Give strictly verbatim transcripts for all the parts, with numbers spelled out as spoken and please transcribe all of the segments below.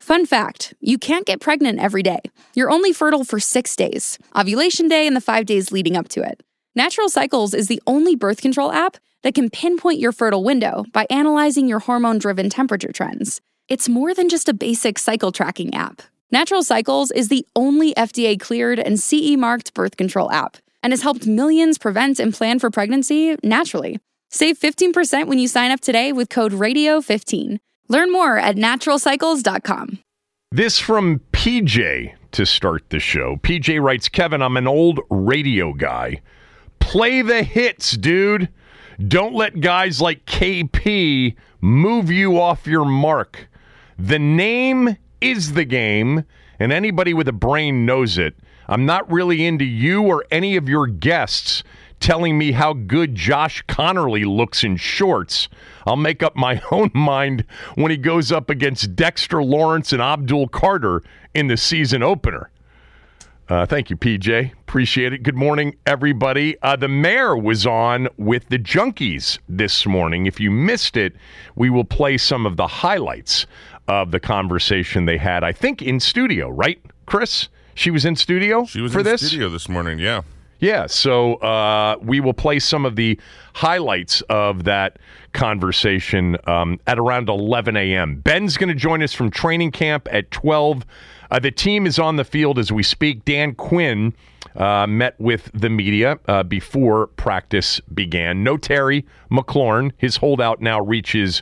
Fun fact, you can't get pregnant every day. You're only fertile for six days, ovulation day and the five days leading up to it. Natural Cycles is the only birth control app that can pinpoint your fertile window by analyzing your hormone-driven temperature trends. It's more than just a basic cycle tracking app. Natural Cycles is the only F D A-cleared and C E-marked birth control app and has helped millions prevent and plan for pregnancy naturally. Save fifteen percent when you sign up today with code radio fifteen. Learn more at natural cycles dot com. This from P J to start the show. P J writes, Kevin, I'm an old radio guy. Play the hits, dude. Don't let guys like K P move you off your mark. The name is the game, and anybody with a brain knows it. I'm not really into you or any of your guests telling me how good Josh Connerly looks in shorts. I'll make up my own mind when he goes up against Dexter Lawrence and Abdul Carter in the season opener. Uh, thank you, P J. Appreciate it. Good morning, everybody. Uh, the mayor was on with the Junkies this morning. If you missed it, we will play some of the highlights of the conversation they had, I think, in studio, right, Chris? She was in studio She was for in this? studio this morning, yeah. Yeah, so uh, we will play some of the highlights of that conversation um, at around eleven a.m. Ben's going to join us from training camp at twelve. Uh, the team is on the field as we speak. Dan Quinn uh, met with the media uh, before practice began. No Terry McLaurin. His holdout now reaches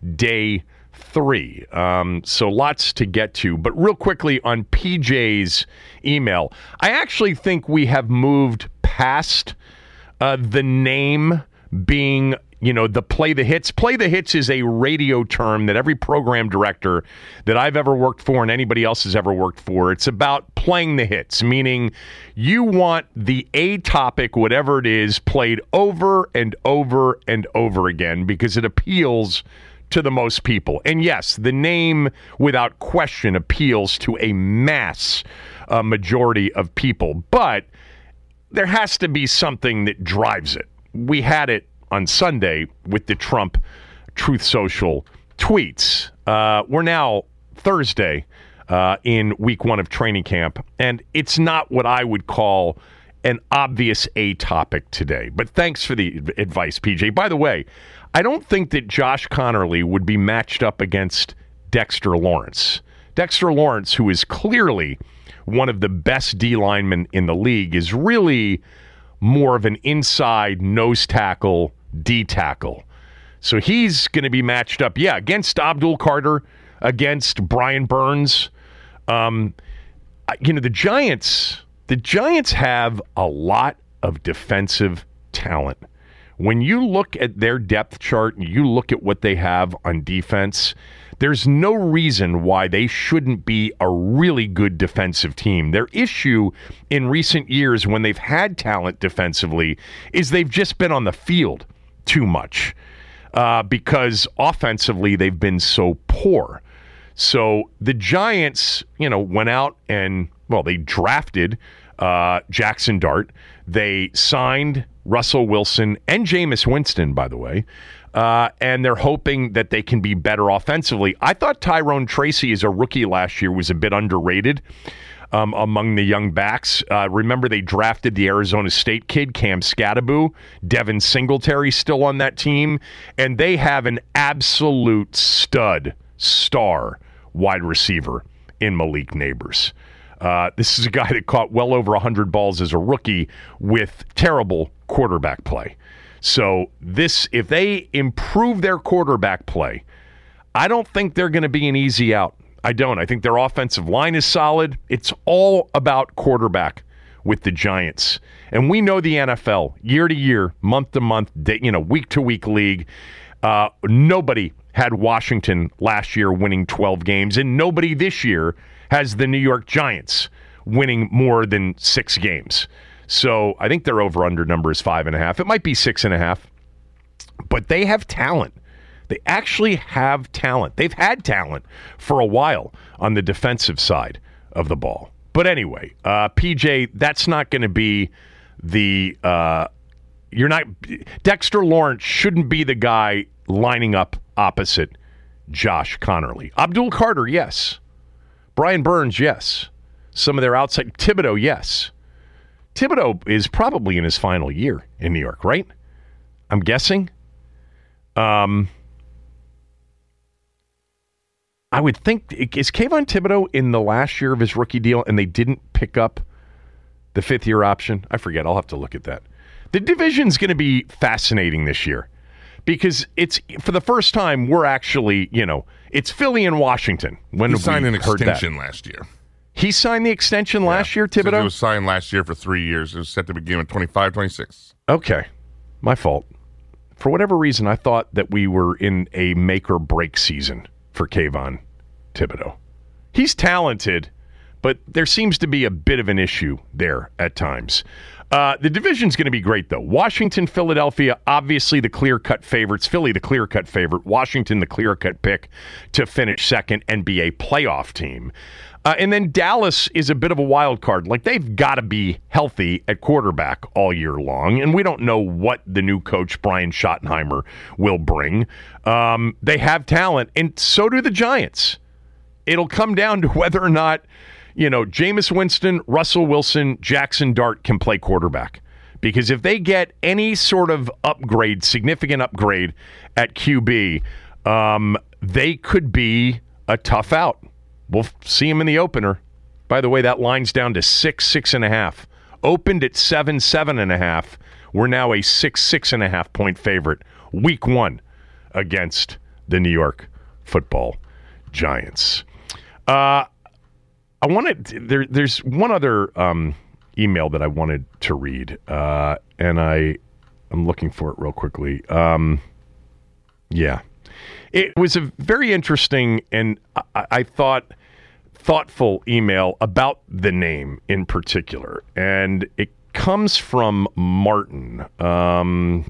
day three. Um, so lots to get to. But real quickly on P J's email, I actually think we have moved past uh, the name being, you know, the play the hits. Play the hits is a radio term that every program director that I've ever worked for and anybody else has ever worked for, it's about playing the hits, meaning you want the A topic, whatever it is, played over and over and over again because it appeals to the most people. And yes, the name, without question, appeals to a mass uh, majority of people. But there has to be something that drives it. We had it on Sunday with the Trump Truth Social tweets. Uh, we're now Thursday uh, in week one of training camp, and it's not what I would call an obvious A topic today. But thanks for the advice, P J. By the way, I don't think that Josh Connerly would be matched up against Dexter Lawrence. Dexter Lawrence, who is clearly one of the best D linemen in the league, is really more of an inside nose tackle, D tackle. So he's going to be matched up, yeah, against Abdul Carter, against Brian Burns. Um, you know, the Giants, the Giants have a lot of defensive talent. When you look at their depth chart and you look at what they have on defense, there's no reason why they shouldn't be a really good defensive team. Their issue in recent years when they've had talent defensively is they've just been on the field too much uh, because offensively they've been so poor. So the Giants, you know, went out and, well, they drafted uh, Jackson Dart. They signed Russell Wilson and Jameis Winston, by the way, uh, and they're hoping that they can be better offensively. I thought Tyrone Tracy as a rookie last year was a bit underrated um, among the young backs. Uh, remember, they drafted the Arizona State kid, Cam Skattebo. Devin Singletary still on that team, and they have an absolute stud star wide receiver in Malik Neighbors. Uh, this is a guy that caught well over one hundred balls as a rookie with terrible quarterback play. So this, if they improve their quarterback play, I don't think they're going to be an easy out. I don't. I think their offensive line is solid. It's all about quarterback with the Giants. And we know the N F L, year to year, month to month, day, you know, week to week league. Uh, nobody had Washington last year winning twelve games, and nobody this year has the New York Giants winning more than six games. So I think their over-under number is five and a half. It might be six and a half, but they have talent. They actually have talent. They've had talent for a while on the defensive side of the ball. But anyway, uh, P J, that's not going to be the uh, you're not Dexter Lawrence shouldn't be the guy lining up opposite Josh Connerly. Abdul Carter, yes. Brian Burns, yes. Some of their outside. Thibodeau, yes. Thibodeau is probably in his final year in New York, right? I'm guessing. Um, I would think, is Kayvon Thibodeau in the last year of his rookie deal and they didn't pick up the fifth year option? I forget. I'll have to look at that. The division's going to be fascinating this year because it's, for the first time, we're actually, you know, it's Philly and Washington. When he signed an heard extension that? last year. He signed the extension last yeah. year, Thibodeau? It was signed last year for three years. It was set to begin in twenty-five, twenty-six. Okay. My fault. For whatever reason, I thought that we were in a make-or-break season for Kayvon Thibodeau. He's talented, but there seems to be a bit of an issue there at times. Uh, the division's going to be great, though. Washington, Philadelphia, obviously the clear-cut favorites. Philly, the clear-cut favorite. Washington, the clear-cut pick to finish second and be a playoff team. Uh, and then Dallas is a bit of a wild card. Like, they've got to be healthy at quarterback all year long, and we don't know what the new coach, Brian Schottenheimer, will bring. Um, they have talent, and so do the Giants. It'll come down to whether or not, you know, Jameis Winston, Russell Wilson, Jackson Dart can play quarterback. Because if they get any sort of upgrade, significant upgrade at Q B, um, they could be a tough out. We'll see him in the opener. By the way, that line's down to six, six and a half. Opened at seven, seven and a half. We're now a six, six and a half point favorite. Week one against the New York Football Giants. Uh, I wanted there. There's one other um, email that I wanted to read, uh, and I I'm looking for it real quickly. Um, yeah. It was a very interesting and I, I thought thoughtful email about the name in particular. And it comes from Martin. Um,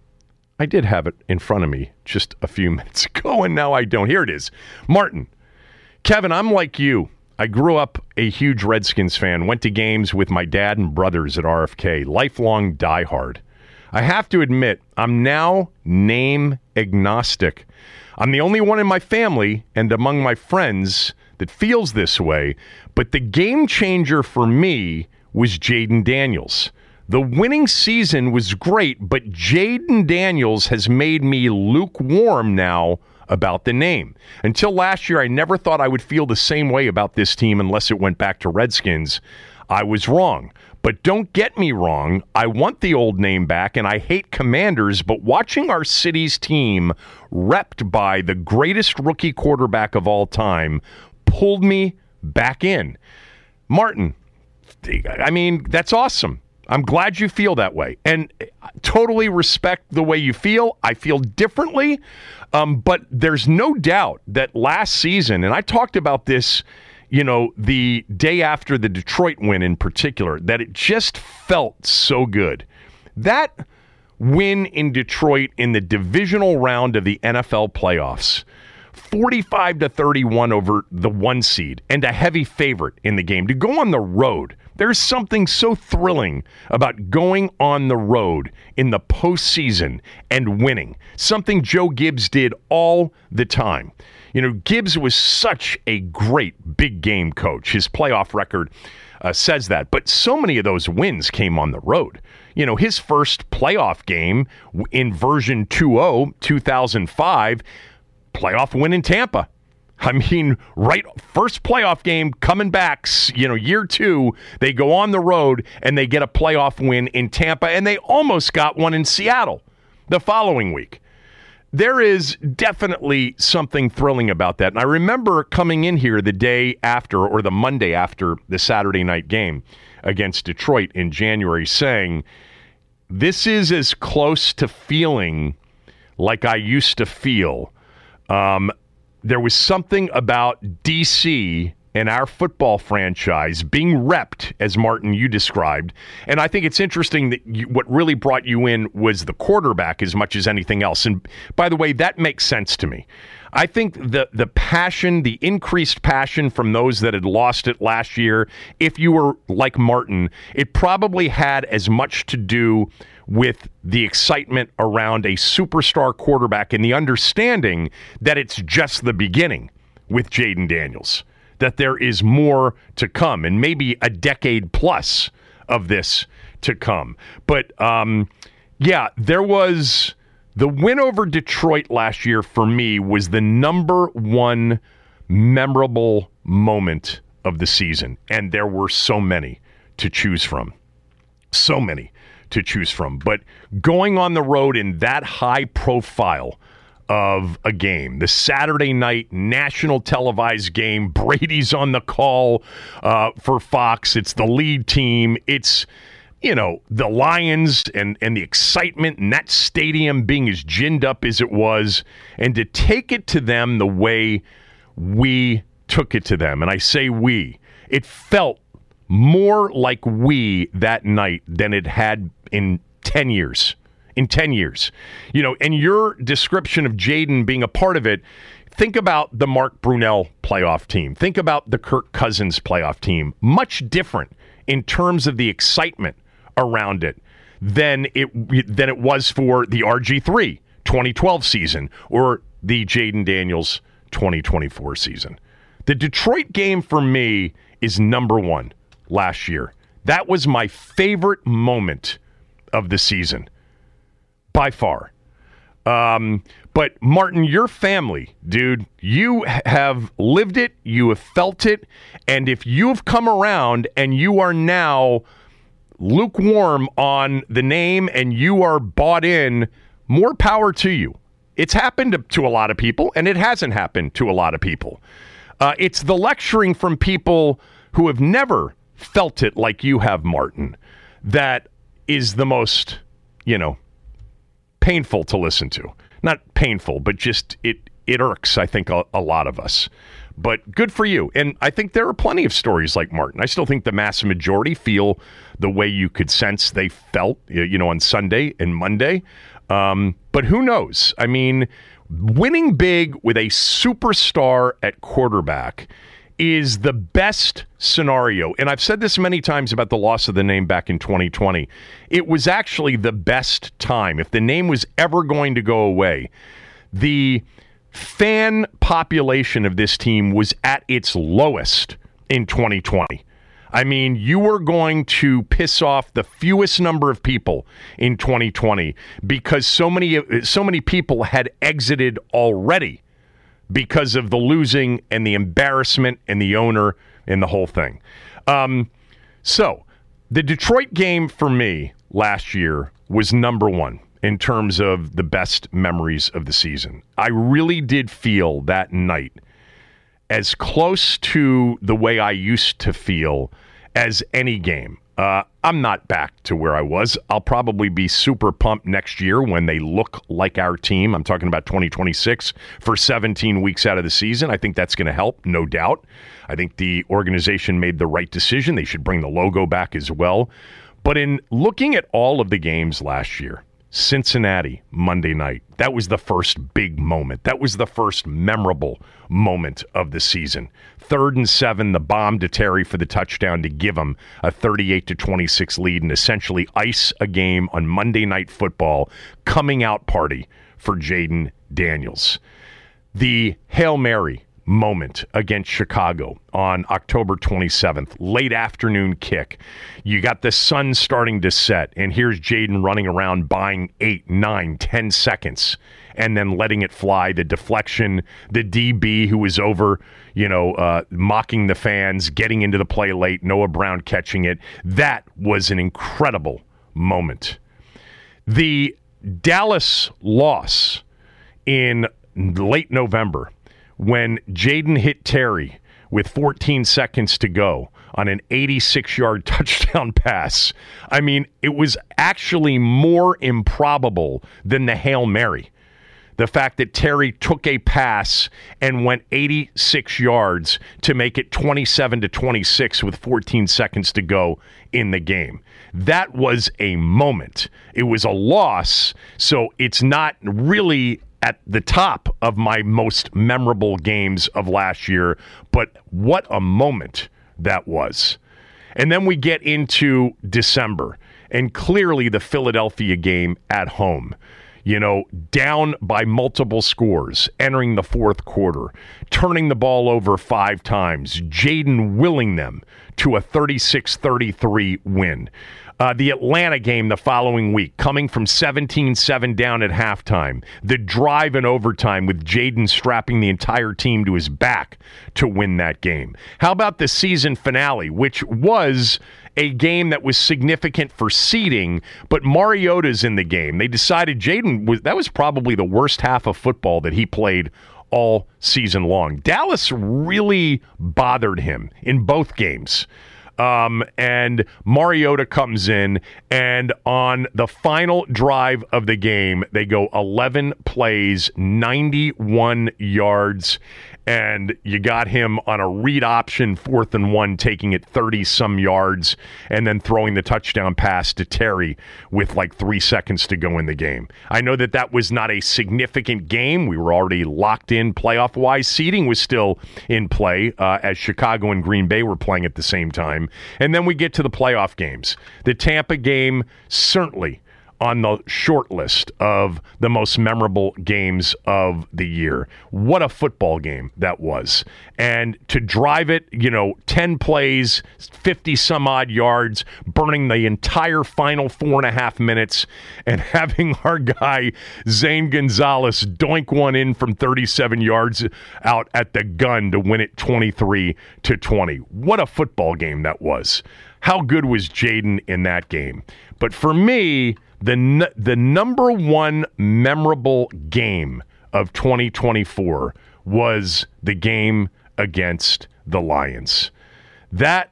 I did have it in front of me just a few minutes ago, and now I don't. Here it is. Martin, Kevin, I'm like you. I grew up a huge Redskins fan, went to games with my dad and brothers at R F K, lifelong diehard. I have to admit, I'm now name agnostic. I'm the only one in my family and among my friends that feels this way, but the game changer for me was Jayden Daniels. The winning season was great, but Jayden Daniels has made me lukewarm now about the name. Until last year, I never thought I would feel the same way about this team unless it went back to Redskins. I was wrong. But don't get me wrong, I want the old name back, and I hate Commanders, but watching our city's team repped by the greatest rookie quarterback of all time pulled me back in. Martin, I mean, that's awesome. I'm glad you feel that way, and totally respect the way you feel. I feel differently, um, but there's no doubt that last season, and I talked about this, you know, the day after the Detroit win in particular, that it just felt so good. That win in Detroit in the divisional round of the N F L playoffs, forty-five to thirty-one over the one seed and a heavy favorite in the game. To go on the road, there's something so thrilling about going on the road in the postseason and winning. Something Joe Gibbs did all the time. You know, Gibbs was such a great big game coach. His playoff record uh, says that. But so many of those wins came on the road. You know, his first playoff game in version two point oh, two thousand five, playoff win in Tampa. I mean, right, first playoff game coming back, you know, year two, they go on the road and they get a playoff win in Tampa, and they almost got one in Seattle the following week. There is definitely something thrilling about that. And I remember coming in here the day after, or the Monday after the Saturday night game against Detroit in January, saying, this is as close to feeling like I used to feel. Um, there was something about D C and our football franchise being repped, as Martin, you described. And I think it's interesting that you, what really brought you in was the quarterback as much as anything else. And by the way, that makes sense to me. I think the the passion, the increased passion from those that had lost it last year, if you were like Martin, it probably had as much to do with the excitement around a superstar quarterback and the understanding that it's just the beginning with Jayden Daniels. that there is more to come, and maybe a decade plus of this to come. But, um, yeah, there was the win over Detroit last year for me was the number one memorable moment of the season. And there were so many to choose from. So many to choose from. But going on the road in that high profile of a game, the Saturday night national televised game, Brady's on the call uh, for Fox. It's the lead team. It's, you know, the Lions and, and the excitement and that stadium being as ginned up as it was, and to take it to them the way we took it to them. And I say we. It felt more like we that night than it had in ten years. In ten years. You know, and your description of Jayden being a part of it, think about the Mark Brunell playoff team. Think about the Kirk Cousins playoff team. Much different in terms of the excitement around it than it than it was for the R G three twenty twelve season or the Jayden Daniels twenty twenty-four season. The Detroit game for me is number one last year. That was my favorite moment of the season by far. Um, but Martin, your family, dude, you have lived it, you have felt it, and if you have come around and you are now lukewarm on the name and you are bought in, more power to you. It's happened to, to a lot of people, and it hasn't happened to a lot of people. Uh, it's the lecturing from people who have never felt it like you have, Martin, that is the most, you know, painful to listen to. Not painful, but just it it irks, I think, a, a lot of us. But good for you. And I think there are plenty of stories like Martin. I still think the mass majority feel the way you could sense they felt, you know, on Sunday and Monday. Um, but who knows? I mean, winning big with a superstar at quarterback is the best scenario. And I've said this many times about the loss of the name back in twenty twenty. It was actually the best time. If the name was ever going to go away, the fan population of this team was at its lowest in twenty twenty. I mean, you were going to piss off the fewest number of people in twenty twenty because so many so many people had exited already because of the losing and the embarrassment and the owner and the whole thing. Um, so the Detroit game for me last year was number one in terms of the best memories of the season. I really did feel that night as close to the way I used to feel as any game. Uh, I'm not back to where I was. I'll probably be super pumped next year when they look like our team. I'm talking about twenty twenty-six for seventeen weeks out of the season. I think that's going to help, no doubt. I think the organization made the right decision. They should bring the logo back as well. But in looking at all of the games last year, Cincinnati, Monday night, that was the first big moment. That was the first memorable moment of the season. Third and seven, the bomb to Terry for the touchdown to give him a thirty-eight to twenty-six lead and essentially ice a game on Monday Night Football, coming out party for Jayden Daniels. The Hail Mary moment against Chicago on October twenty-seventh, late afternoon kick. You got the sun starting to set, and here's Jayden running around buying eight, nine, ten seconds, and then letting it fly. The deflection, the D B who was over, you know, uh, mocking the fans, getting into the play late, Noah Brown catching it. That was an incredible moment. The Dallas loss in late November, when Jayden hit Terry with fourteen seconds to go on an eighty-six-yard touchdown pass. I mean, it was actually more improbable than the Hail Mary. The fact that Terry took a pass and went eighty-six yards to make it twenty-seven to twenty-six with fourteen seconds to go in the game. That was a moment. It was a loss, so it's not really at the top of my most memorable games of last year, but what a moment that was. And then we get into December, and clearly the Philadelphia game at home. you know, down by multiple scores, entering the fourth quarter, turning the ball over five times, Jayden willing them to a thirty-six thirty-three win. Uh, the Atlanta game the following week, coming from seventeen seven down at halftime. The drive in overtime with Jayden strapping the entire team to his back to win that game. How about the season finale, which was a game that was significant for seeding, but Mariota's in the game. They decided Jayden was that was probably the worst half of football that he played all season long. Dallas really bothered him in both games. Um, and Mariota comes in, and on the final drive of the game, they go eleven plays, ninety-one yards, and you got him on a read option, fourth and one, taking it thirty-some yards, and then throwing the touchdown pass to Terry with like three seconds to go in the game. I know that that was not a significant game. We were already locked in playoff-wise. Seeding was still in play uh, as Chicago and Green Bay were playing at the same time. And then we get to the playoff games. The Tampa game, certainly on the short list of the most memorable games of the year. What a football game that was. And to drive it, you know, ten plays, fifty some odd yards, burning the entire final four and a half minutes, and having our guy Zane Gonzalez doink one in from thirty-seven yards out at the gun to win it twenty-three to twenty. What a football game that was. How good was Jayden in that game? But for me, The the number one memorable game of twenty twenty-four was the game against the Lions. That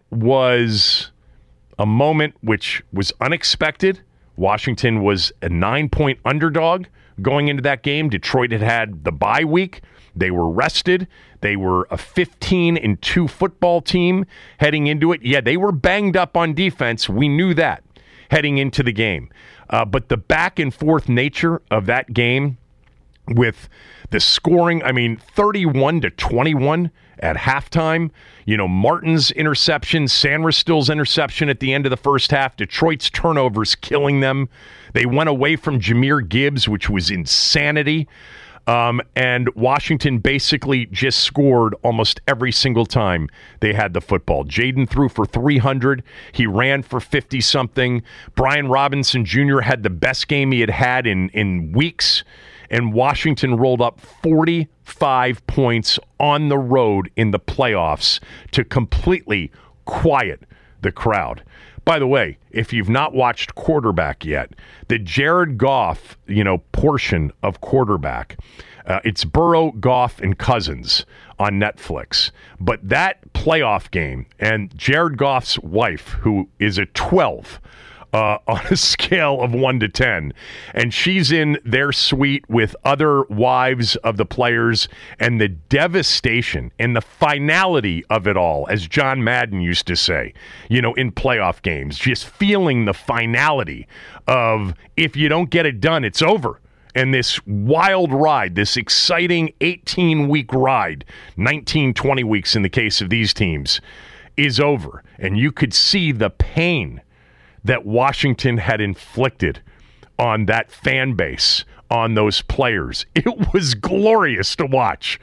was a moment which was unexpected. Washington was a nine-point underdog going into that game. Detroit had had the bye week. They were rested. They were a fifteen and two football team heading into it. Yeah, they were banged up on defense. We knew that heading into the game. Uh, but the back and forth nature of that game with the scoring, I mean, thirty-one to twenty-one at halftime. You know, Martin's interception, Sandristill's interception at the end of the first half, Detroit's turnovers killing them. They went away from Jahmyr Gibbs, which was insanity. Um, and Washington basically just scored almost every single time they had the football. Jayden threw for three hundred. He ran for fifty-something. Brian Robinson Junior had the best game he had had in, in weeks. And Washington rolled up forty-five points on the road in the playoffs to completely quiet the crowd. By the way, if you've not watched Quarterback yet, the Jared Goff, you know, portion of Quarterback, uh, it's Burrow, Goff, and Cousins on Netflix. But that playoff game, and Jared Goff's wife, who is a twelve uh, on a scale of one to ten, and she's in their suite with other wives of the players, and the devastation and the finality of it all, as John Madden used to say, you know, in playoff games, just feeling the finality of if you don't get it done, it's over. And this wild ride, this exciting eighteen-week ride, nineteen, twenty weeks in the case of these teams, is over. And you could see the pain that Washington had inflicted on that fan base, on those players. It was glorious to watch.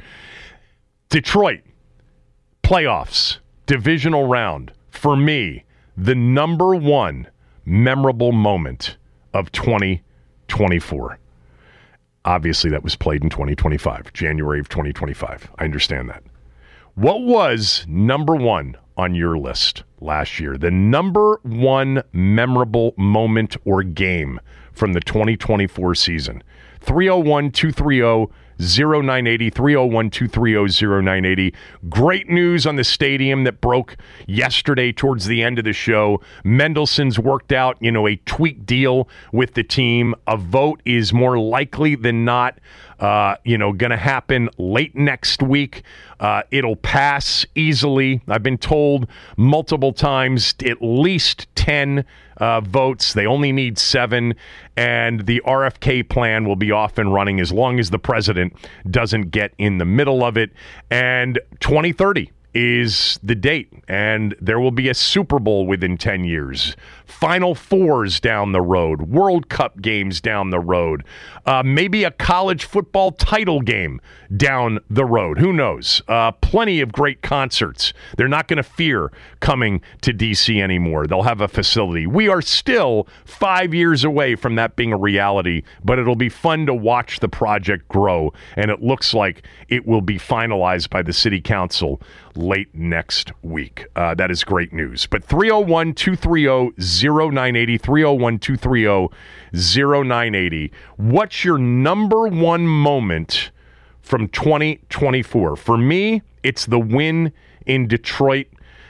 Detroit, playoffs, divisional round, for me, the number one memorable moment of twenty twenty-four. Obviously, that was played in twenty twenty-five, January of twenty twenty-five. I understand that. What was number one on your list last year? The number one memorable moment or game from the twenty twenty-four season. three oh one, two three oh, oh nine eight oh, three oh one, two three oh, oh nine eight oh. Great news on the stadium that broke yesterday towards the end of the show. Mendelson's worked out, you know, a tweak deal with the team. A vote is more likely than not, uh, you know, going to happen late next week. Uh, it'll pass easily. I've been told multiple times, at least ten uh, votes. They only need seven, and the R F K plan will be off and running as long as the president doesn't get in the middle of it. And twenty thirty is the date, and there will be a Super Bowl within ten years. Final Fours down the road, World Cup games down the road, uh, maybe a college football title game down the road. Who knows? Uh, plenty of great concerts. They're not going to fear coming to D C anymore. They'll have a facility. We are still five years away from that being a reality, but it'll be fun to watch the project grow, and it looks like it will be finalized by the city council late next week. Uh, that is great news. But three oh one, two three oh, oh nine eight oh, three oh one, two three oh, oh nine eight oh. What's your number one moment from twenty twenty-four? For me, it's the win in Detroit.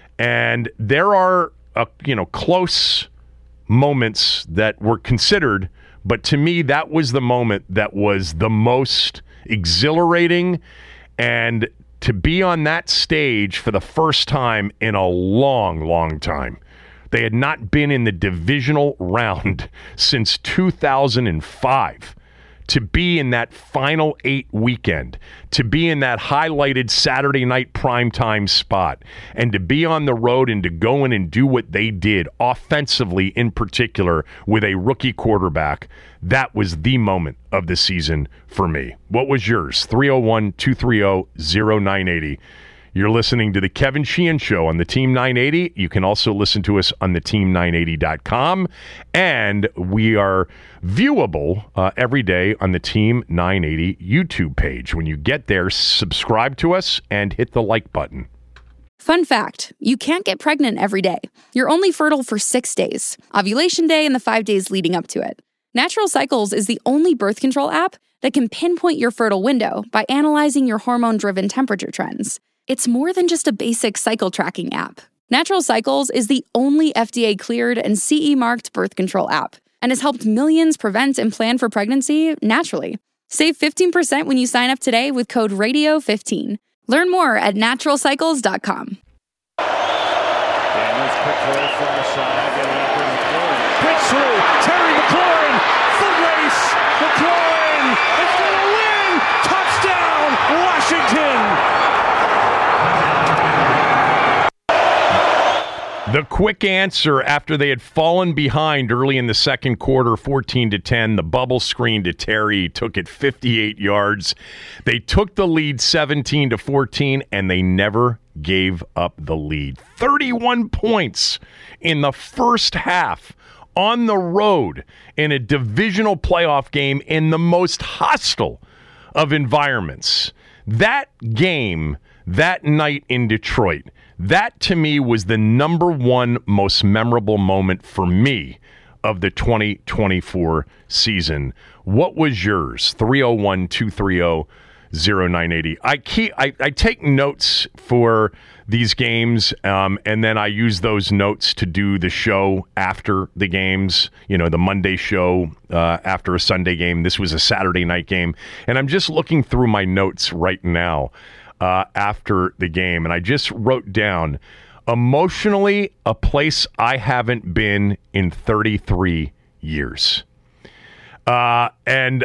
And there are, uh, you know, close moments that were considered, but to me, that was the moment that was the most exhilarating, and to be on that stage for the first time in a long, long time. They had not been in the divisional round since two thousand five. To be in that final eight weekend, to be in that highlighted Saturday night primetime spot, and to be on the road and to go in and do what they did offensively in particular with a rookie quarterback, that was the moment of the season for me. What was yours? three oh one, two three oh, oh nine eight oh. You're listening to the Kevin Sheehan Show on the Team nine eighty. You can also listen to us on the team nine eighty dot com. And we are viewable uh, every day on the Team nine eighty YouTube page. When you get there, subscribe to us and hit the like button. Fun fact, you can't get pregnant every day. You're only fertile for six days, ovulation day and the five days leading up to it. Natural Cycles is the only birth control app that can pinpoint your fertile window by analyzing your hormone-driven temperature trends. It's more than just a basic cycle tracking app. Natural Cycles is the only F D A-cleared and C E-marked birth control app and has helped millions prevent and plan for pregnancy naturally. Save fifteen percent when you sign up today with code radio fifteen. Learn more at natural cycles dot com. Daniels quick throw from the side, getting after McLaurin. Pitch through, Terry McLaurin, foot race, McLaurin is going to win! Touchdown, Washington! The quick answer after they had fallen behind early in the second quarter, fourteen to ten, the bubble screen to Terry, took it fifty-eight yards. They took the lead seventeen to fourteen, and they never gave up the lead. thirty-one points in the first half on the road in a divisional playoff game in the most hostile of environments. That game, that night in Detroit, that, to me, was the number one most memorable moment for me of the twenty twenty-four season. What was yours? three oh one, two three oh, oh nine eight oh. I, keep, I, I take notes for these games, um, and then I use those notes to do the show after the games, you know, the Monday show uh, after a Sunday game. This was a Saturday night game, and I'm just looking through my notes right now. Uh, after the game, and I just wrote down, emotionally, a place I haven't been in thirty-three years. Uh, and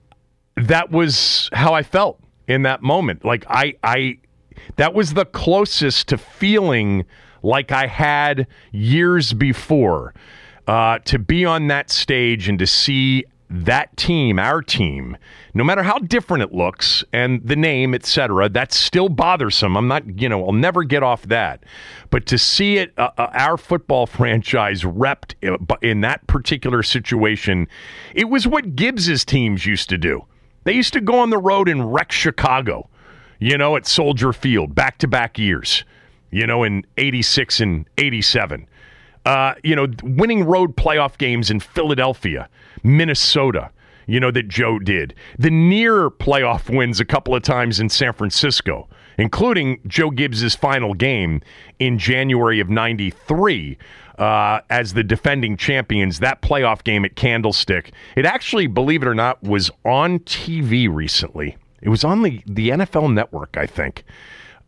that was how I felt in that moment. Like, I, I, that was the closest to feeling like I had years before, uh, to be on that stage and to see that team, our team, no matter how different it looks and the name, et cetera, that's still bothersome. I'm not, you know, I'll never get off that. But to see it, uh, uh, our football franchise repped in that particular situation, it was what Gibbs's teams used to do. They used to go on the road and wreck Chicago, you know, at Soldier Field, back-to-back years, you know, in eighty-six and eighty-seven. Uh, you know, winning road playoff games in Philadelphia, Minnesota, you know, that Joe did. The near playoff wins a couple of times in San Francisco, including Joe Gibbs's final game in January of ninety-three uh, as the defending champions. That playoff game at Candlestick, it actually, believe it or not, was on T V recently. It was on the, the N F L Network, I think.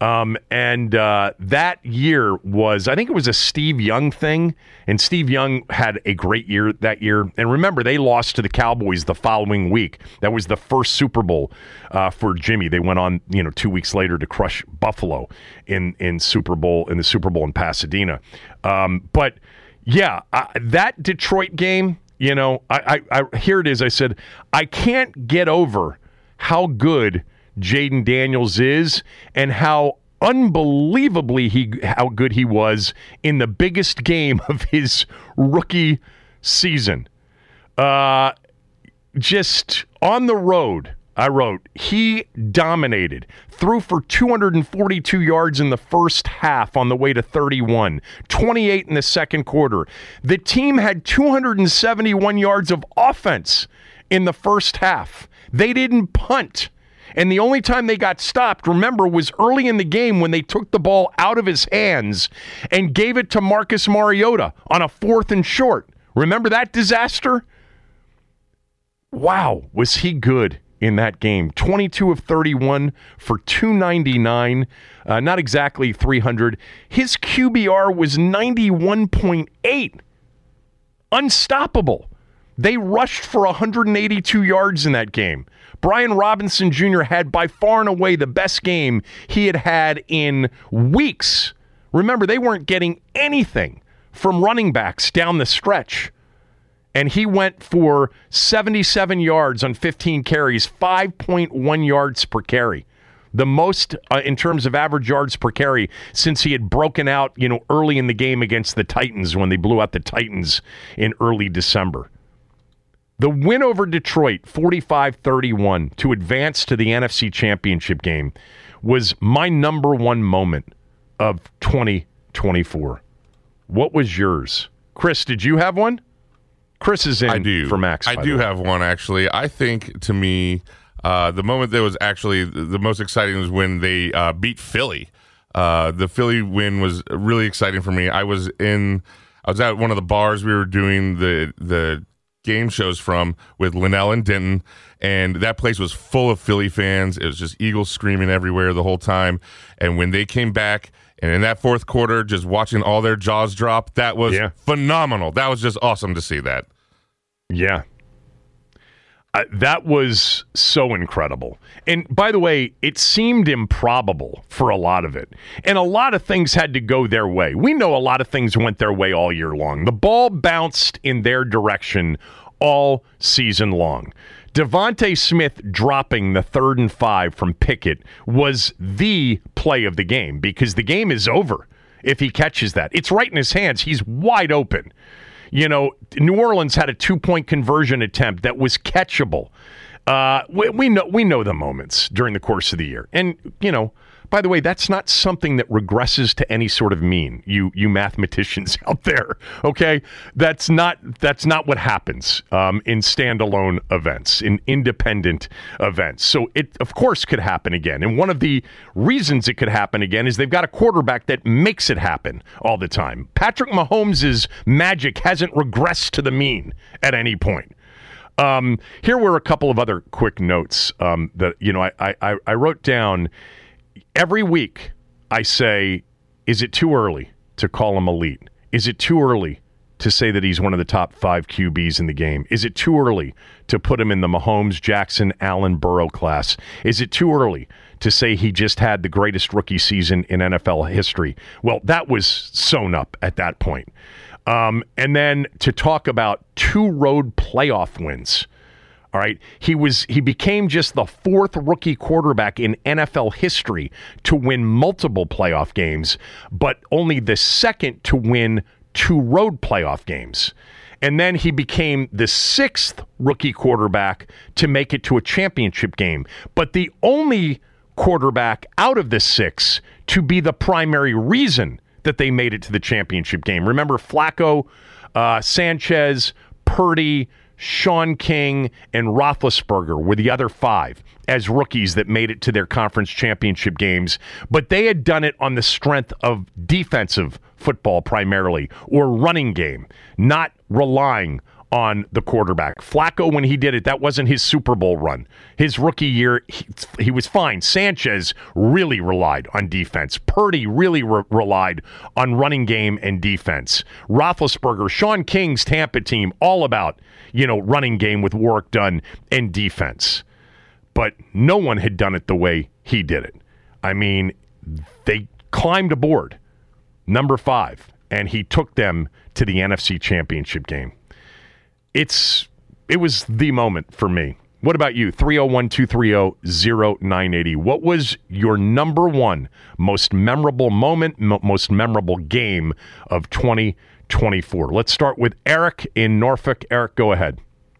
Um, and uh, that year was, I think it was a Steve Young thing, and Steve Young had a great year that year. And remember, they lost to the Cowboys the following week. That was the first Super Bowl uh, for Jimmy. They went on, you know, two weeks later to crush Buffalo in in Super Bowl in the Super Bowl in Pasadena. Um, but yeah, uh, that Detroit game, you know, I, I, I here it is. I said I can't get over how good Jayden Daniels is and how unbelievably he how good he was in the biggest game of his rookie season. Uh, just on the road, I wrote, he dominated, threw for two hundred forty-two yards in the first half on the way to thirty-one, twenty-eight in the second quarter. The team had two hundred seventy-one yards of offense in the first half. They didn't punt. And the only time they got stopped, remember, was early in the game when they took the ball out of his hands and gave it to Marcus Mariota on a fourth and short. Remember that disaster? Wow, was he good in that game. twenty-two of thirty-one for two ninety-nine, uh, not exactly three hundred. His Q B R was ninety-one point eight. Unstoppable. They rushed for one hundred eighty-two yards in that game. Brian Robinson Junior had by far and away the best game he had had in weeks. Remember, they weren't getting anything from running backs down the stretch. And he went for seventy-seven yards on fifteen carries, five point one yards per carry. The most uh, in terms of average yards per carry since he had broken out, you know, early in the game against the Titans when they blew out the Titans in early December. The win over Detroit, forty-five thirty-one, to advance to the N F C Championship game was my number one moment of twenty twenty-four. What was yours? Chris, did you have one? Chris is in I do. for Max. I do have one, actually. I think, to me, uh, the moment that was actually the most exciting was when they uh, beat Philly. Uh, the Philly win was really exciting for me. I was in, I was at one of the bars we were doing the the game shows from with Linnell and Denton, and that place was full of Philly fans. It was just Eagles screaming everywhere the whole time. And when they came back, and in that fourth quarter, just watching all their jaws drop, that was yeah. phenomenal. That was just awesome to see that. Yeah. Uh, that was so incredible. And by the way, it seemed improbable for a lot of it. And a lot of things had to go their way. We know a lot of things went their way all year long. The ball bounced in their direction all season long. Devontae Smith dropping the third and five from Pickett was the play of the game because the game is over if he catches that. It's right in his hands. He's wide open. You know, New Orleans had a two-point conversion attempt that was catchable. Uh, we, we know we know the moments during the course of the year. And, you know, by the way, that's not something that regresses to any sort of mean, you you mathematicians out there, okay? That's not that's not what happens um, in standalone events, in independent events. So it, of course, could happen again. And one of the reasons it could happen again is they've got a quarterback that makes it happen all the time. Patrick Mahomes' magic hasn't regressed to the mean at any point. Um, here were a couple of other quick notes um, that, you know, I, I, I wrote down. Every week, I say, is it too early to call him elite? Is it too early to say that he's one of the top five Q Bs in the game? Is it too early to put him in the Mahomes, Jackson, Allen, Burrow class? Is it too early to say he just had the greatest rookie season in N F L history? Well, that was sewn up at that point. Um, and then to talk about two road playoff wins. All right, he was he became just the fourth rookie quarterback in N F L history to win multiple playoff games, but only the second to win two road playoff games. And then he became the sixth rookie quarterback to make it to a championship game, but the only quarterback out of the six to be the primary reason that they made it to the championship game. Remember Flacco, uh, Sanchez, Purdy, Sean King, and Roethlisberger were the other five as rookies that made it to their conference championship games, but they had done it on the strength of defensive football primarily, or running game, not relying on the quarterback. Flacco, when he did it, that wasn't his Super Bowl run. His rookie year, he, he was fine. Sanchez really relied on defense. Purdy really re- relied on running game and defense. Roethlisberger, Sean King's Tampa team, all about, you know, running game with work done and defense. But no one had done it the way he did it. I mean, they climbed aboard number five, and he took them to the N F C Championship game. It's it was the moment for me. What about you? three oh one, two three oh, oh nine eight oh. What was your number one most memorable moment, m- most memorable game of twenty twenty-four? Let's start with Eric in Norfolk. Eric, go ahead.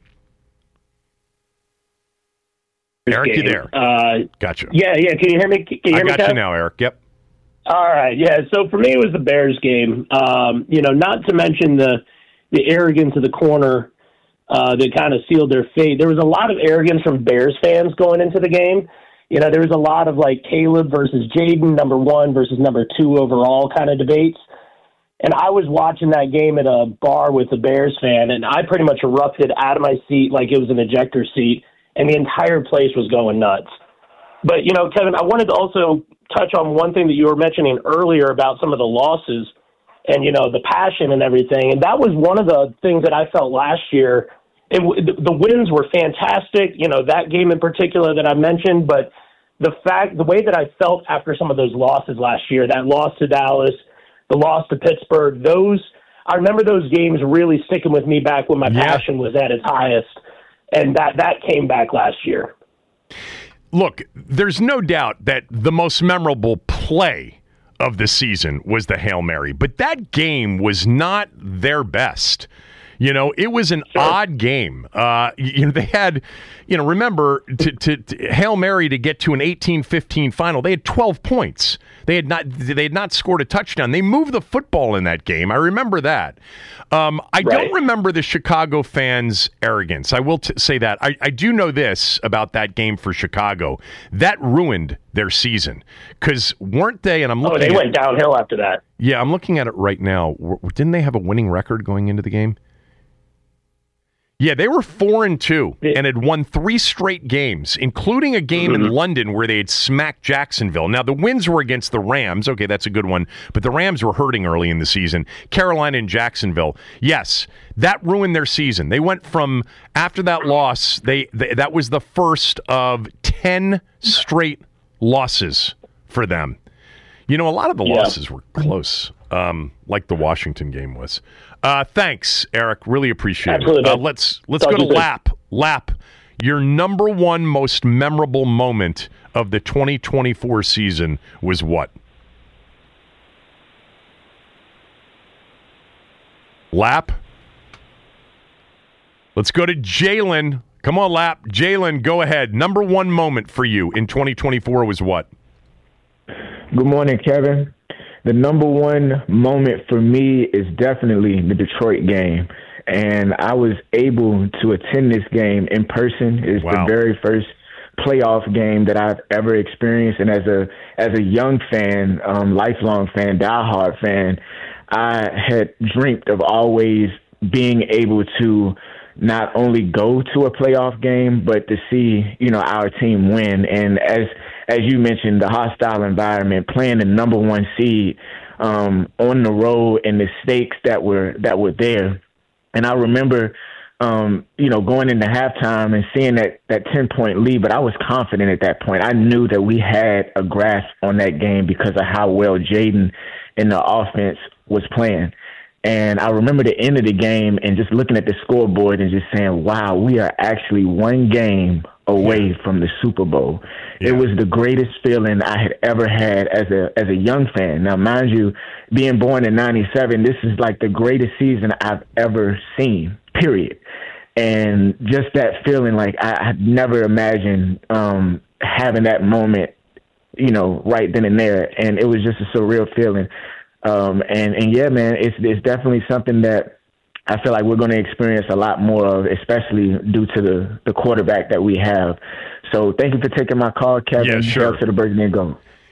Eric, game. you there? Uh, gotcha. Yeah, yeah. Can you hear me? Can you hear I me, got Kev? you now, Eric. Yep. All right. Yeah. So for me, it was the Bears game. Um, you know, not to mention the the arrogance of the corner uh, that kind of sealed their fate. There was a lot of arrogance from Bears fans going into the game. You know, there was a lot of like Caleb versus Jaden, number one versus number two overall kind of debates. And I was watching that game at a bar with a Bears fan, and I pretty much erupted out of my seat like it was an ejector seat, and the entire place was going nuts. But, you know, Kevin, I wanted to also touch on one thing that you were mentioning earlier about some of the losses and, you know, the passion and everything. And that was one of the things that I felt last year. It, the wins were fantastic, you know, that game in particular that I mentioned. But the fact, the way that I felt after some of those losses last year, that loss to Dallas, the loss to Pittsburgh, those, I remember those games really sticking with me back when my yeah. passion was at its highest. And that, that came back last year. Look, there's no doubt that the most memorable play of the season was the Hail Mary, but that game was not their best. You know, it was an sure. odd game. Uh, you know, they had, you know, remember to, to, to Hail Mary to get to an eighteen fifteen final. They had twelve points. They had not. They had not scored a touchdown. They moved the football in that game. I remember that. Um, I right. don't remember the Chicago fans' arrogance. I will t- say that. I, I do know this about that game for Chicago. That ruined their season because weren't they? And I'm looking. Oh, they at, went downhill after that. Yeah, I'm looking at it right now. Didn't they have a winning record going into the game? Yeah, they were four and two and had won three straight games, including a game mm-hmm. in London where they had smacked Jacksonville. Now, the wins were against the Rams. Okay, that's a good one. But the Rams were hurting early in the season. Carolina and Jacksonville. Yes, that ruined their season. They went from, after that loss, they, they that was the first of ten straight losses for them. You know, a lot of the yeah. losses were close, um, like the Washington game was. Uh, thanks, Eric. Really appreciate Absolutely. it. Uh, let's let's Talk go to Lap. Lap, your number one most memorable moment of the twenty twenty-four season was what? Lap. Let's go to Jalen. Come on, Lap. Jalen, go ahead. Number one moment for you in twenty twenty-four was what? Good morning, Kevin. The number one moment for me is definitely the Detroit game. And I was able to attend this game in person. It's wow. the very first playoff game that I've ever experienced. And as a as a young fan, um, lifelong fan, diehard fan, I had dreamt of always being able to not only go to a playoff game, but to see, you know, our team win. And as as you mentioned, the hostile environment, playing the number one seed um, on the road, and the stakes that were that were there. And I remember, um, you know, going into halftime and seeing that that ten point lead, but I was confident at that point. I knew that we had a grasp on that game because of how well Jaden and the offense was playing. And I remember the end of the game and just looking at the scoreboard and just saying, wow, we are actually one game away yeah. from the Super Bowl. Yeah. It was the greatest feeling I had ever had as a as a young fan. Now, mind you, being born in ninety-seven, this is like the greatest season I've ever seen, period. And just that feeling, like I had never imagined um, having that moment, you know, right then and there. And it was just a surreal feeling. Um, and, and yeah, man, it's it's definitely something that I feel like we're going to experience a lot more of, especially due to the, the quarterback that we have. So thank you for taking my call, Kevin. Yeah, sure. Hail to the Burgundy and Gold.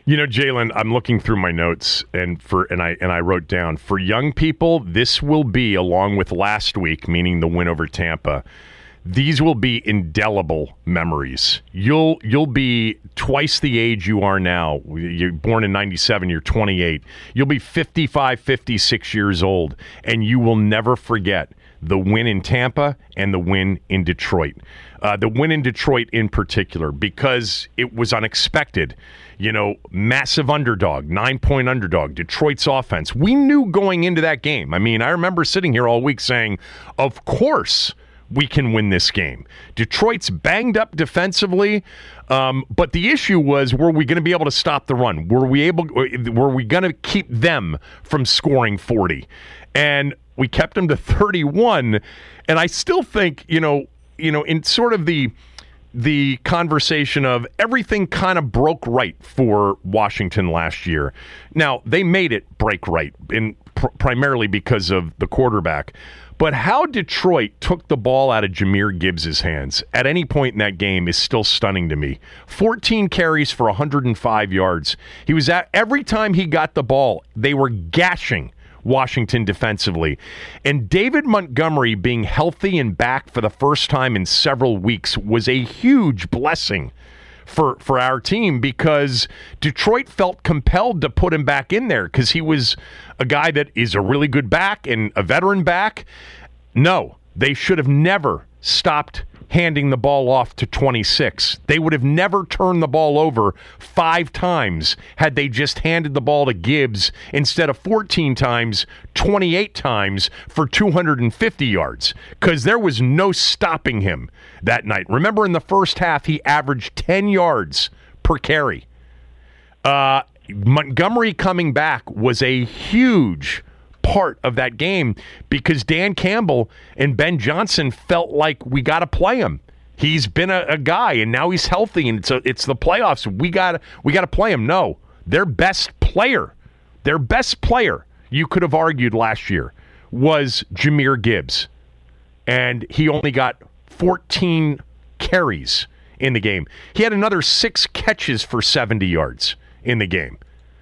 You know, Jalen, I'm looking through my notes, and for and I and I wrote down, for young people, this will be, along with last week, meaning the win over Tampa, these will be indelible memories. You'll you'll be twice the age you are now. You're born in ninety-seven, you're twenty-eight. You'll be fifty-five, fifty-six years old, and you will never forget the win in Tampa and the win in Detroit. Uh, the win in Detroit in particular, because it was unexpected. You know, massive underdog, nine-point underdog, Detroit's offense. We knew going into that game. I mean, I remember sitting here all week saying, of course we can win this game. Detroit's banged up defensively, um, but the issue was, were we going to be able to stop the run? Were we able? Were we going to keep them from scoring forty? And we kept them to thirty-one. And I still think, you know, you know, in sort of the the conversation of everything kind of broke right for Washington last year. Now, they made it break right, in pr- primarily because of the quarterback. But how Detroit took the ball out of Jahmyr Gibbs' hands at any point in that game is still stunning to me. fourteen carries for one hundred five yards. He was at every time he got the ball, they were gashing Washington defensively. And David Montgomery being healthy and back for the first time in several weeks was a huge blessing for for our team, because Detroit felt compelled to put him back in there because he was a guy that is a really good back and a veteran back. No, they should have never stopped handing the ball off to twenty-six. They would have never turned the ball over five times had they just handed the ball to Gibbs instead of fourteen times, twenty-eight times for two hundred fifty yards, because there was no stopping him that night. Remember, in the first half, he averaged ten yards per carry. Uh, Montgomery coming back was a huge part of that game because Dan Campbell and Ben Johnson felt like we got to play him. He's been a, a guy, and now he's healthy, and it's a, it's the playoffs. We got we got to play him. No, their best player, their best player, you could have argued last year, was Jahmyr Gibbs, and he only got fourteen carries in the game. He had another six catches for seventy yards in the game.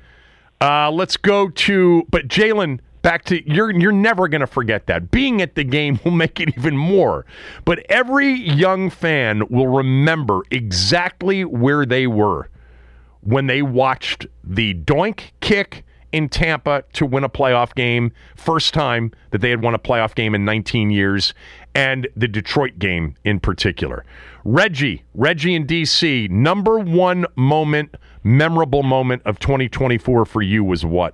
Uh, let's go to, but Jalen, back to, you're you're never going to forget that. Being at the game will make it even more. But every young fan will remember exactly where they were when they watched the doink kick in Tampa to win a playoff game, first time that they had won a playoff game in nineteen years, and the Detroit game in particular. Reggie, Reggie in D C, number one moment, memorable moment of twenty twenty-four for you was what?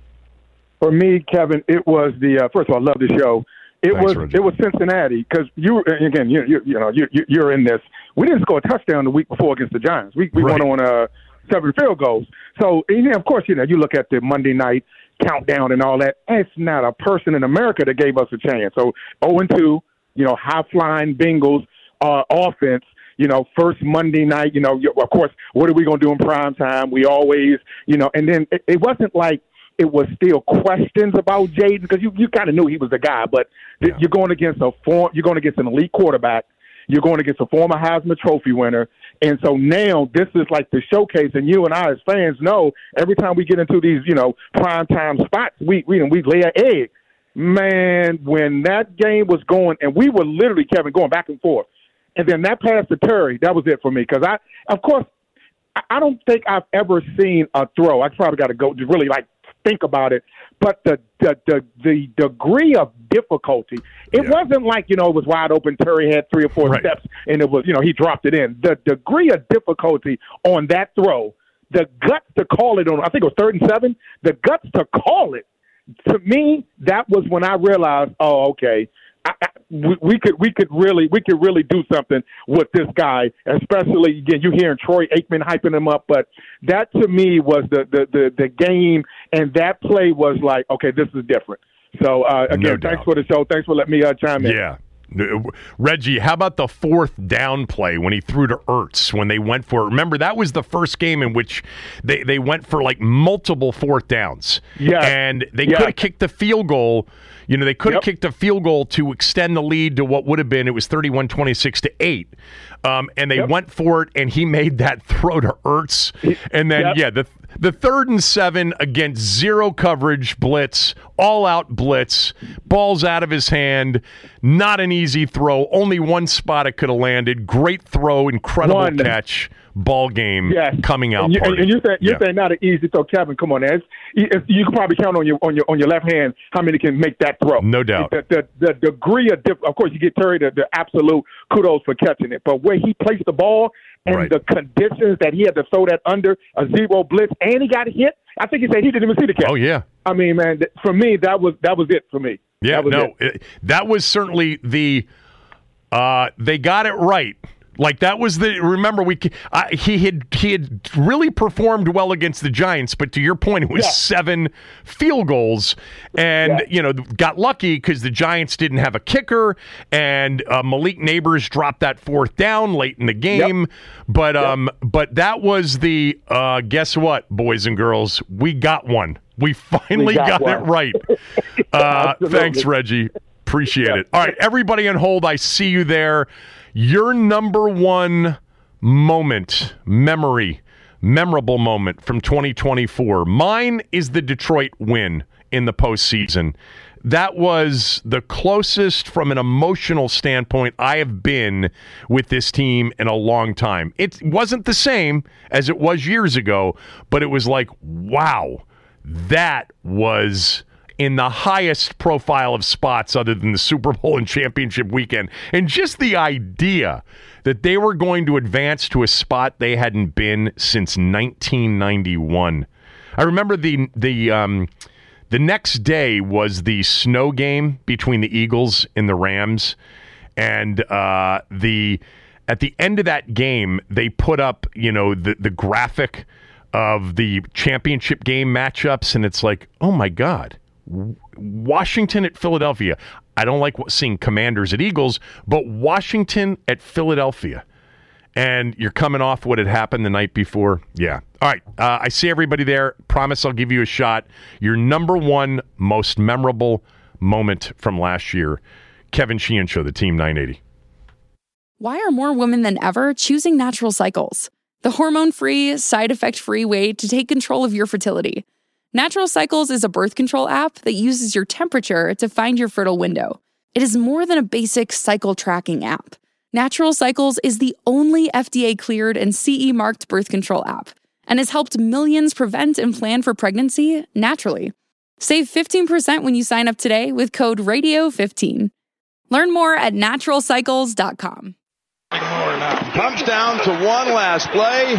For me, Kevin, it was the uh, first of all, I love the show. It Thanks, was Reggie. it was Cincinnati, because you again you you, you know you, you you're in this. We didn't score a touchdown the week before against the Giants. We we Right. won on uh, seven field goals. So and, yeah, of course, you know you look at the Monday night countdown and all that. It's not a person in America that gave us a chance. So zero and two, you know, high flying Bengals uh, offense. You know, first Monday night. You know, of course, what are we going to do in prime time? We always, you know, and then it, it wasn't like it was still questions about Jaden, because you, you kind of knew he was the guy, but th- Yeah. you're going against a form, you're going against an elite quarterback, you're going against a former Heisman Trophy winner, and so now this is like the showcase. And you and I, as fans, know every time we get into these, you know, prime time spots, we we we lay an egg. Man, when that game was going, and we were literally, Kevin, going back and forth, and then that pass to Terry, that was it for me, because I, of course, I, I don't think I've ever seen a throw. I probably got to go to really like. think about it, but the the the, the degree of difficulty, it Yeah. wasn't like, you know, it was wide open, Terry had three or four Right. steps, and it was, you know, he dropped it in. The degree of difficulty on that throw, the guts to call it on, I think it was third and seven, the guts to call it, to me, that was when I realized, oh, okay, I, I, we, we could we could really we could really do something with this guy, especially again you hearing Troy Aikman hyping him up. But that to me was the the the, the game, and that play was like, okay, this is different. So uh, again, No thanks doubt. for the show. Thanks for letting me uh, chime in. Yeah. Reggie, how about the fourth down play when he threw to Ertz when they went for it? Remember, that was the first game in which they, they went for like multiple fourth downs. Yeah. And they Yeah. could have kicked the field goal. You know, they could have Yep. kicked a field goal to extend the lead to what would have been, it was thirty-one twenty-six to eight. Um, and they Yep. went for it, and he made that throw to Ertz. And then, Yep. yeah, the the third and seven against zero coverage blitz, all-out blitz, ball's out of his hand, not an easy throw, only one spot it could have landed. Great throw, incredible One. catch, ball game, Yes. coming out And, you, party. and you're saying you're Yeah. saying not an easy throw, Kevin. Come on, now. It's, it's, you can probably count on your on your on your left hand how many can make that throw. No doubt. The, the, the degree of diff- of course you get Terry the, the absolute kudos for catching it, but where he placed the ball and Right. the conditions that he had to throw that under a zero blitz, and he got hit. I think he said he didn't even see the catch. Oh, yeah. I mean, man, th- for me that was that was it for me. Yeah, that was no, it. it- that was certainly the uh, they got it right. Like that was the remember we uh, he had he had really performed well against the Giants, but to your point, it was Yeah. seven field goals, and Yeah. you know got lucky because the Giants didn't have a kicker, and uh, Malik Neighbors dropped that fourth down late in the game. But um, but that was the uh, guess what, boys and girls, we got one. We finally We got got, one. it right. Uh, Absolutely. thanks, Reggie. Appreciate it. All right, everybody on hold, I see you there. Your number one moment, memory, memorable moment from twenty twenty-four. Mine is the Detroit win in the postseason. That was the closest from an emotional standpoint I have been with this team in a long time. It wasn't the same as it was years ago, but it was like, wow, that was in the highest profile of spots other than the Super Bowl and championship weekend. And just the idea that they were going to advance to a spot they hadn't been since nineteen ninety-one. I remember the the um, the next day was the snow game between the Eagles and the Rams. And uh, the at the end of that game, they put up, you know, the, the graphic of the championship game matchups. And it's like, oh, my God. Washington at Philadelphia. I don't like seeing Commanders at Eagles, but Washington at Philadelphia. And you're coming off what had happened the night before. Yeah. All right. Uh, I see everybody there. Promise I'll give you a shot. Your number one most memorable moment from last year. Kevin Sheehan Show, the Team nine eighty. Why are more women than ever choosing Natural Cycles? The hormone-free, side-effect-free way to take control of your fertility. Natural Cycles is a birth control app that uses your temperature to find your fertile window. It is more than a basic cycle tracking app. Natural Cycles is the only F D A-cleared and C E-marked birth control app and has helped millions prevent and plan for pregnancy naturally. Save fifteen percent when you sign up today with code radio fifteen. Learn more at natural cycles dot com. Comes down to one last play,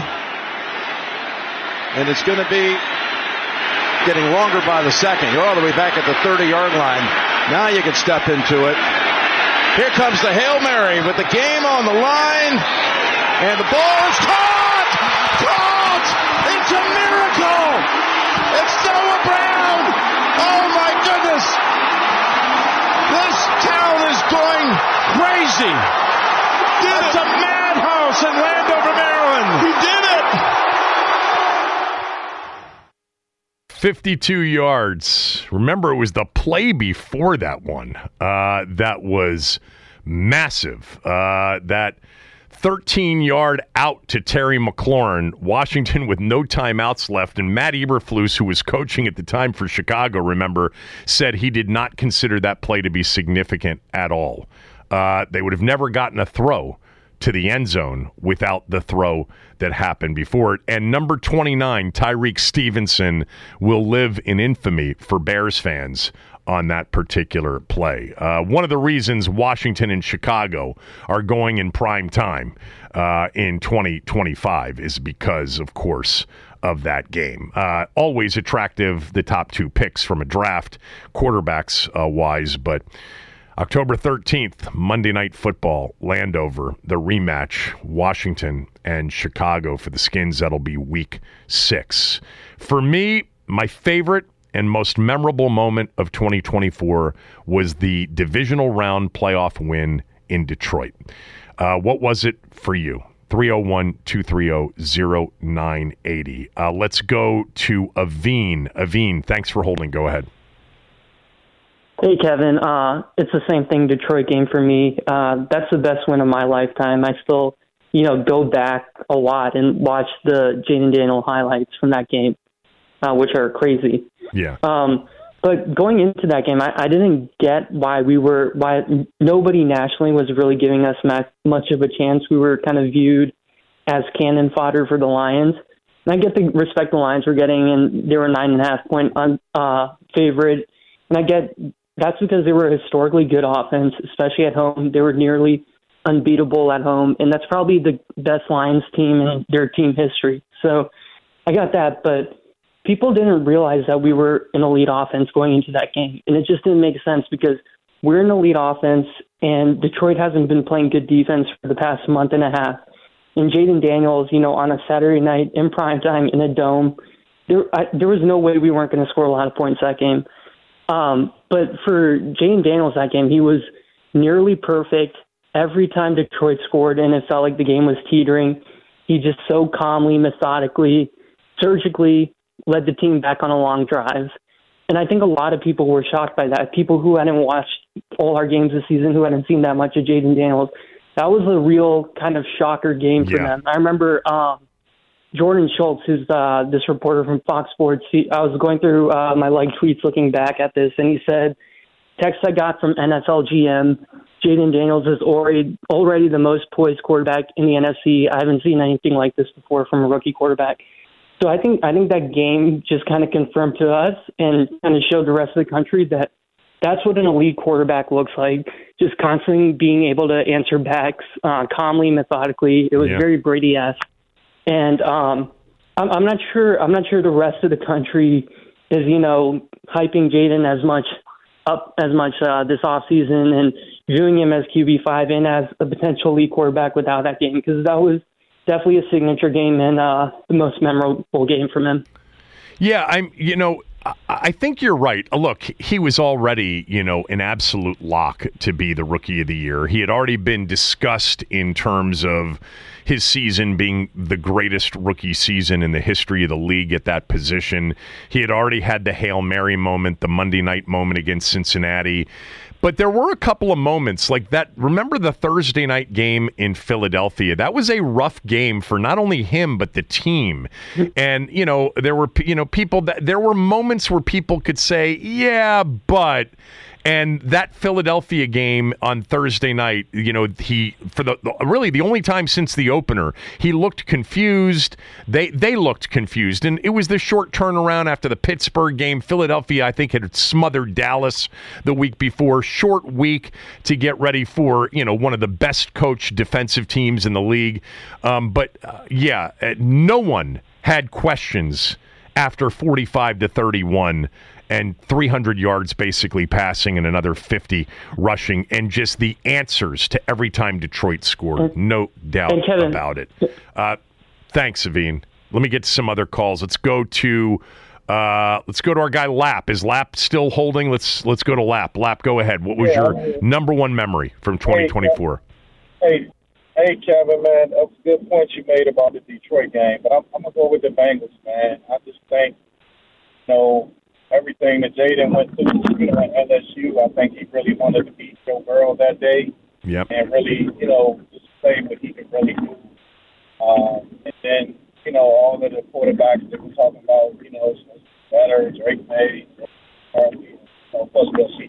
and it's going to be getting longer by the second. You're all the way back at the thirty-yard line. Now you can step into it. Here comes the Hail Mary with the game on the line, and the ball is caught! Caught! It's a miracle! It's Noah Brown! Oh my goodness! This town is going crazy! It's a madhouse in Landover, Maryland! He did it! fifty-two yards. Remember, it was the play before that one. Uh, that was massive. Uh, that thirteen-yard out to Terry McLaurin. Washington with no timeouts left. And Matt Eberflus, who was coaching at the time for Chicago, remember, said he did not consider that play to be significant at all. Uh, they would have never gotten a throw to the end zone without the throw that happened before it. And number twenty-nine, Tyreek Stevenson, will live in infamy for Bears fans on that particular play. Uh, one of the reasons Washington and Chicago are going in prime time uh, in twenty twenty-five is because, of course, of that game. Uh, always attractive, the top two picks from a draft, quarterbacks uh, wise, but October thirteenth, Monday Night Football, Landover, the rematch, Washington and Chicago for the Skins. That'll be week six. For me, my favorite and most memorable moment of twenty twenty-four was the divisional round playoff win in Detroit. Uh, what was it for you? three oh one, two three oh, oh nine eight oh. Uh, let's go to Aveen. Aveen, thanks for holding. Go ahead. Hey, Kevin. Uh, it's the same thing, Detroit game for me. Uh, that's the best win of my lifetime. I still, you know, go back a lot and watch the Jaden Daniels highlights from that game, uh, which are crazy. Yeah. Um, but going into that game, I, I didn't get why we were, why nobody nationally was really giving us much of a chance. We were kind of viewed as cannon fodder for the Lions. And I get the respect the Lions were getting, and they were a nine and a half point un, uh, favorite. And I get that's because they were a historically good offense, especially at home. They were nearly unbeatable at home, and that's probably the best Lions team in their team history. So I got that, but people didn't realize that we were an elite offense going into that game, and it just didn't make sense because we're an elite offense, and Detroit hasn't been playing good defense for the past month and a half. And Jaden Daniels, you know, on a Saturday night in primetime in a dome, there, I, there was no way we weren't going to score a lot of points that game. Um, but for Jaden Daniels that game, he was nearly perfect every time Detroit scored, and it felt like the game was teetering. He just so calmly, methodically, surgically led the team back on a long drive. And I think a lot of people were shocked by that. People who hadn't watched all our games this season, who hadn't seen that much of Jaden Daniels, that was a real kind of shocker game for Yeah. them. I remember um, Jordan Schultz, who's uh, this reporter from Fox Sports, he, I was going through uh, my like tweets looking back at this, and he said, text I got from N F L G M, Jaden Daniels is already, already the most poised quarterback in the N F C. I haven't seen anything like this before from a rookie quarterback. So I think I think that game just kind of confirmed to us and kind of showed the rest of the country that that's what an elite quarterback looks like, just constantly being able to answer backs uh, calmly, methodically. It was Yeah. very Brady-esque. And um, I'm, I'm not sure. I'm not sure the rest of the country is, you know, hyping Jaden as much up as much uh, this offseason and viewing him as Q B five and as a potential lead quarterback without that game, because that was definitely a signature game and uh, the most memorable game from him. Yeah, I'm. You know, I- I think you're right. Uh, Look, he was already, you know, an absolute lock to be the Rookie of the Year. He had already been discussed in terms of his season being the greatest rookie season in the history of the league at that position. He had already had the Hail Mary moment, the Monday night moment against Cincinnati. But there were a couple of moments like that. Remember the Thursday night game in Philadelphia? That was a rough game for not only him, but the team. And, you know, there were, you know, people that there were moments where people could say, yeah, but. And that Philadelphia game on Thursday night, you know, he for the really the only time since the opener, he looked confused. They they looked confused, and it was the short turnaround after the Pittsburgh game. Philadelphia, I think, had smothered Dallas the week before. Short week to get ready for, you know, one of the best coached defensive teams in the league. Um, but uh, yeah, uh, no one had questions after forty-five to thirty-one. And three hundred yards basically passing and another fifty rushing, and just the answers to every time Detroit scored. No doubt Kevin, about it. Uh, thanks, Savine. Let me get to some other calls. Let's go to uh, let's go to our guy Lap. Is Lap still holding? Let's let's go to Lap. Lap, go ahead. What was Yeah, your I mean, number one memory from twenty twenty-four? Hey, hey, Kevin, man, that was a good point you made about the Detroit game, but I'm, I'm gonna go with the Bengals, man. I just think, you know, everything that Jaden went through, you know, at L S U, I think he really wanted to beat Joe Burrow that day. Yep. And really, you know, display what he could really do. Um, and then, you know, all of the quarterbacks that we're talking about, you know, better, Drake May, Harvey, you know, plus we'll see.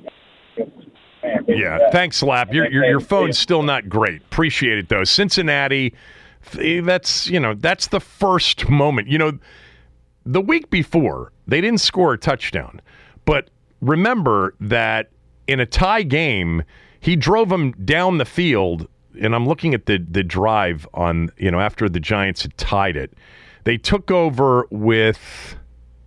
Man, Yeah, that. thanks, Lap. Your your, your phone's still not great. Appreciate it though. Cincinnati, that's you know that's the first moment. You know, the week before they didn't score a touchdown, but remember that in a tie game, he drove them down the field. And I'm looking at the the drive on you know after the Giants had tied it, they took over with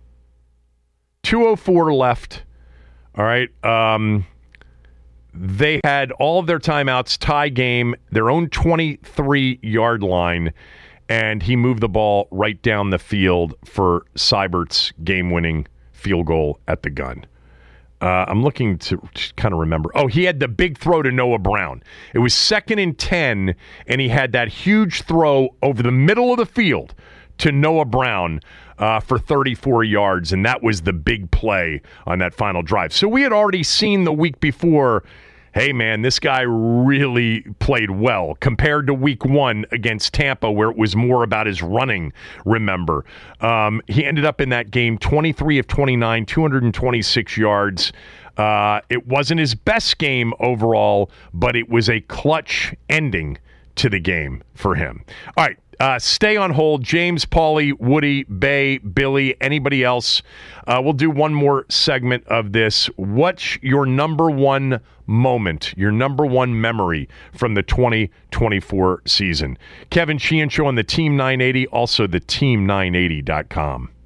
two oh four left. All right. Um, They had all of their timeouts, tie game, their own twenty-three-yard line, and he moved the ball right down the field for Seibert's game-winning field goal at the gun. Uh, I'm looking to kind of remember. Oh, he had the big throw to Noah Brown. It was second and ten, and he had that huge throw over the middle of the field to Noah Brown uh, for thirty-four yards, and that was the big play on that final drive. So we had already seen the week before, hey, man, this guy really played well compared to week one against Tampa, where it was more about his running, remember. Um, he ended up in that game twenty-three of twenty-nine, two hundred twenty-six yards. Uh, it wasn't his best game overall, but it was a clutch ending to the game for him. All right. Uh, stay on hold. James, Paulie, Woody, Bay, Billy, anybody else. Uh, we'll do one more segment of this. What's your number one moment, your number one memory from the twenty twenty-four season? Kevin Sheehan Show on the Team nine eighty, also the team nine eighty dot com.